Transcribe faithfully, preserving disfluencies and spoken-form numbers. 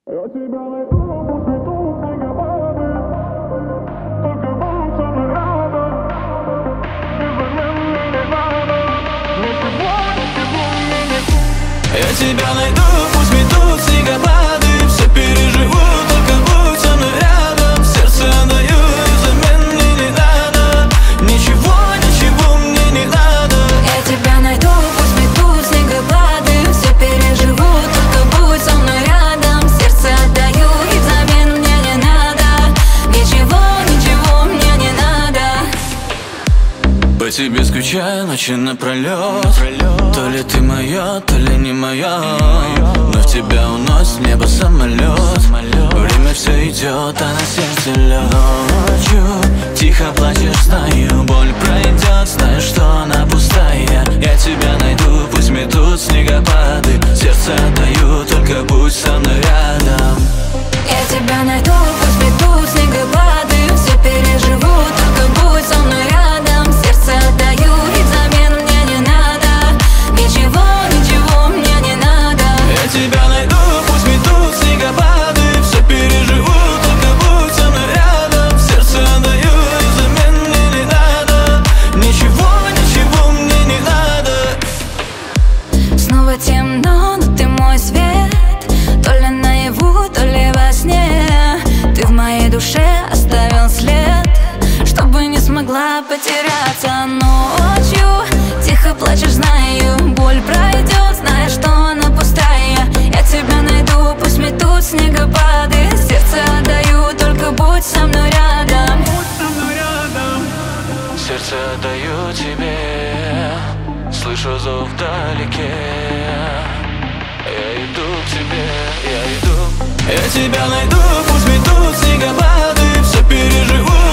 Я тебя найду, пусть метут снегопады, только будь со мной рядом. Без замены не надо, ничего, ничего мне не надо. Я тебя найду, пусть метут снегопады, все переживу, только будь со мной рядом. Сердце отдаю, и замен мне не надо. Ничего, ничего мне не надо. Я тебя найду, пусть метут снегопады, все переживу, только будь со мной рядом. Сердце отдаю, и взамен мне не надо. Ничего, ничего мне не надо. По тебе скучаю ночи напролет. То ли ты моя, то ли не моя, но в тебя уносит небо самолет. Время все идет, а на сердце лед. Ночью тихо плачешь, знаю, боль пройдет, знаешь, что она пустая. Я тебя найду, пусть метут снегопады, сердце отдаю, только будь со мной рядом. Я тебя найду, пусть метут снегопады, все переживу, только будь со мной рядом. Сердце отдаю, и взамен мне не надо. Ничего, ничего мне не надо. Я тебя найду, пусть метут снегопады, все переживу, только будь со мной рядом. Сердце отдаю, и взамен мне не надо. Ничего, ничего мне не надо. Снова темно, но ты мой свет, то ли наяву, то ли во сне. Ты в моей душе оставил след, чтобы не смогла потеряться. Ночью тихо плачешь, знаю, боль пройдет, знаешь, что она пустая. Я тебя найду, пусть метут снегопады, сердце отдаю, только будь со мной рядом. Сердце отдаю тебе, слышу зов вдалеке. Я иду к тебе, я иду. Я тебя найду, пусть метут снегопады, все переживу,